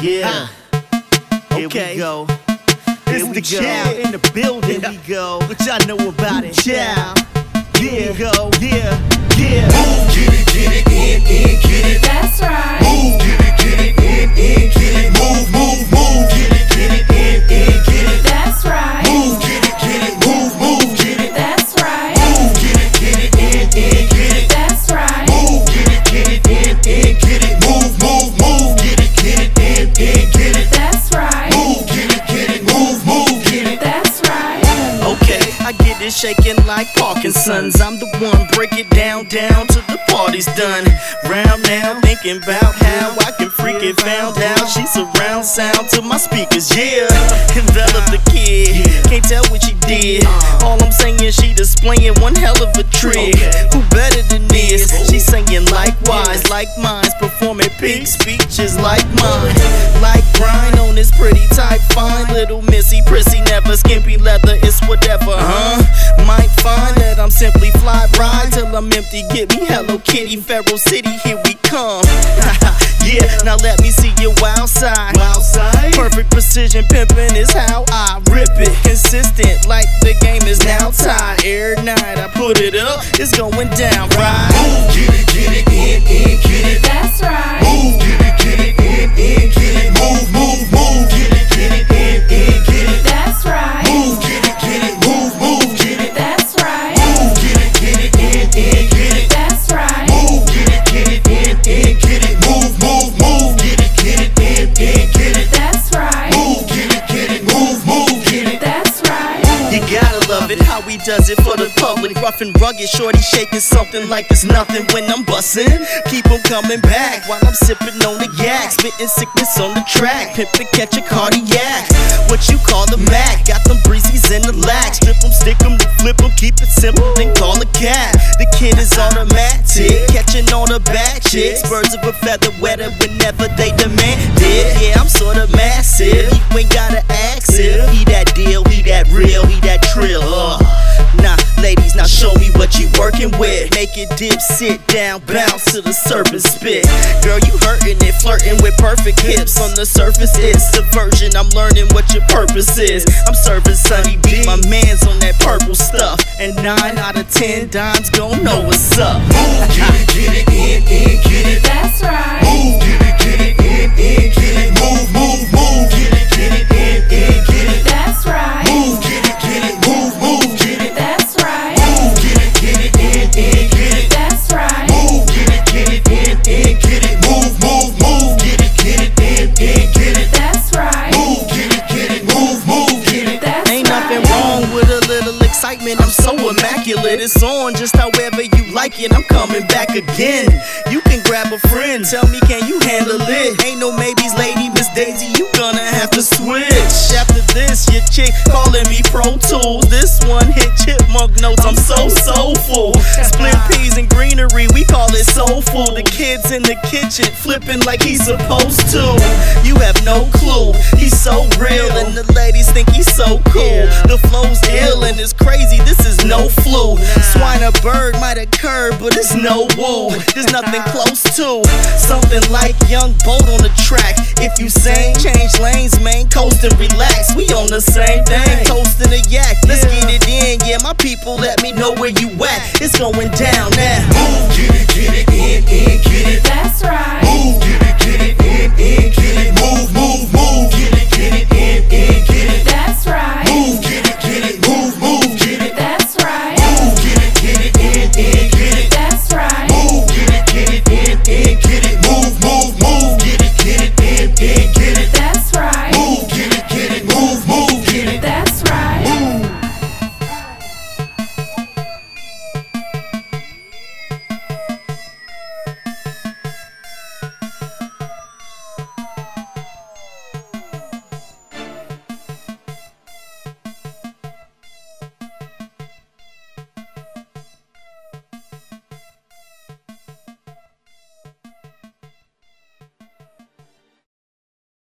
Yeah. Here we go. It's the child in the building. Here we go. What y'all know about it? Child. Here we go. Yeah. Move, get it, in, get it. That's right. Move, get it, in, get it. Move, get it, in, get it. That's right. Move, get it, move, get it. That's right. Move, get it, in, get it. That's right. Move, get it, in, get it. Move, get it, in, get it. That's right. Move, get it, move, get it. That's right. Okay, I get it shaking like Parkinson's. I'm the one, break it down till the party's done. Round now, thinking about how I can freak it. Found out she surround sound to my speakers, yeah. Envelop the kid, can't tell what she did. All I'm saying is she displaying one hell of a trick. Who better than this? She singing likewise, like mine's performing peak speeches like mine. Like grind on this pretty type, fine little missy, prissy, never skimpy leather, it's whatever, huh? Might find that I'm simply fly ride till I'm empty. Get me Hello Kitty, Pharaoh City, here we come. Yeah, now let me see your wild side. Perfect precision pimping is how I rip it. Consistent like the game is now tied. Every night I put it up, it's going down right. Move, get it, in, get it. That's right. Move, get it, in, get it. Move, get it, in, get it. That's right. Move, get it, move, get it. That's right. Move, get it, in, get it. That's right. Move, get it, in, get it. Move, get it, in, get it. That's right. Move, get it, move, get it. That's right. You gotta love it how he does it for the public. Rough and rugged, shorty shaking something like it's nothing when I'm bustin'. Keep 'em coming back while I'm sipping on the yak. Spitting sickness on the track, pimpin' catch a cardiac. What you call the Mac, got them breezies in the lax. Strip 'em, stick 'em, flip 'em, keep it simple, then call a cab. The kid is automatic, catching all the bad chicks. Birds of a feather wetter whenever they demand it. Yeah, I'm sorta massive, you ain't gotta ask it. He that deal, he that real, he that trill. Nah, ladies, now show me what you working with. Make it dip, sit down, bounce to the serpent spit. Girl, you hurting it, flirting with perfect hips. On the surface, it's subversion. I'm learning what your purpose is. I'm serving Sunny D, my man's on that purple stuff. And 9 out of 10 dimes gon' know what's up. Move, get it, in, get it. That's right. Move, get it, in, get it. Move, get it, in, get it. That's right. Move, get it, move, get it. That's right. Move, get it, in, get it. That's right. Move, get it, in, get it. Move, get it, in, get it. That's right. Move, get it, move, get it. That's Ain't nothing right. wrong with a little excitement. I'm so immaculate. It's on just however you like it. I'm coming back again. You can grab a friend. Tell me, can you handle it? Ain't no maybes, lady, Miss Daisy. You gonna have to switch. After this, your chick calling me Pro Tools. This one hit chipmunk notes. I'm so soulful. Split peas and greenery. We call it soulful. The kids in the kitchen flipping like he's supposed to. You have no clue. He's so real, and the ladies think he's so cool. The flow's ill and it's crazy. This is no flu. Swine a bird might occur, but it's no woo. There's nothing close to something like Young Boat on the track. If you sing, change lanes, man, coast and relax. We on the same thing, toasting a yak. Let's get it in, yeah, my people, let me know where you at. It's going down now.